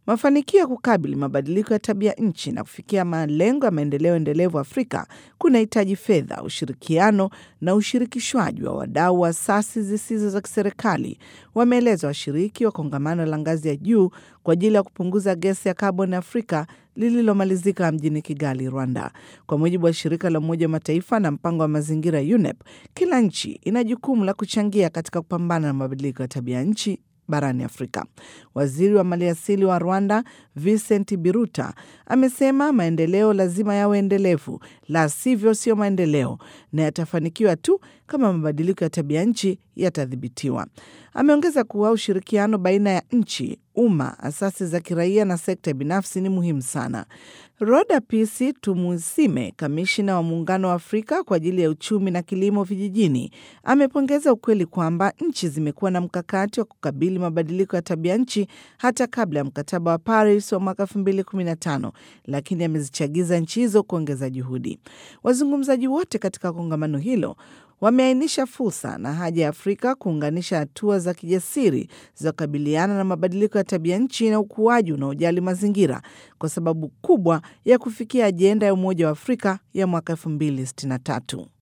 Mafanikio ya kukabili mabadiliko ya tabia nchi na kufikia malengo ya maendeleo endelevu Afrika kunahitaji fedha, ushirikiano na ushirikishwaji wa wadau wa asasi zisizo za kiserikali, wameeleza washiriki wa kongamano la ngazi ya juu kwa ajili ya kupunguza gesi ya kaboni Afrika lililomalizika mjini Kigali, Rwanda. Kwa mujibu wa shirika la Umoja wa Mataifa na mpango wa mazingira UNEP, kila nchi ina jukumu la kuchangia katika kupambana na mabadiliko ya tabia nchi barani Afrika. Waziri wa maliasili wa Rwanda, Vincent Biruta, amesema maendeleo lazima yawe endelevu, la sivyo sio maendeleo, na yatafanikiwa tu kama mabadiliko ya tabia nchi yatadhibitiwa. Ameongeza kuwa ushirikiano baina ya nchi, umma, asasi za kiraia na sekta binafsi ni muhimu sana. Roda Pisi Tumusime, kamishina wa Muungano wa Afrika kwa ajili ya uchumi na kilimo vijijini, amepongeza ukweli kwamba nchi zimekuwa na mkakati wa kukabili mabadiliko ya tabia nchi hata kabla ya mkataba wa Paris wa mwaka 2015, lakini amezichagiza nchi hizo kuongeza juhudi. Wazungumzaji wote katika kongamano hilo wameainisha fursa na haja ya Afrika kuunganisha hatua za kijasiri za kukabiliana na mabadiliko ya tabia nchi na ukuaji unaojali mazingira kwa sababu kubwa ya kufikia ajenda ya Umoja wa Afrika ya mwaka 2063.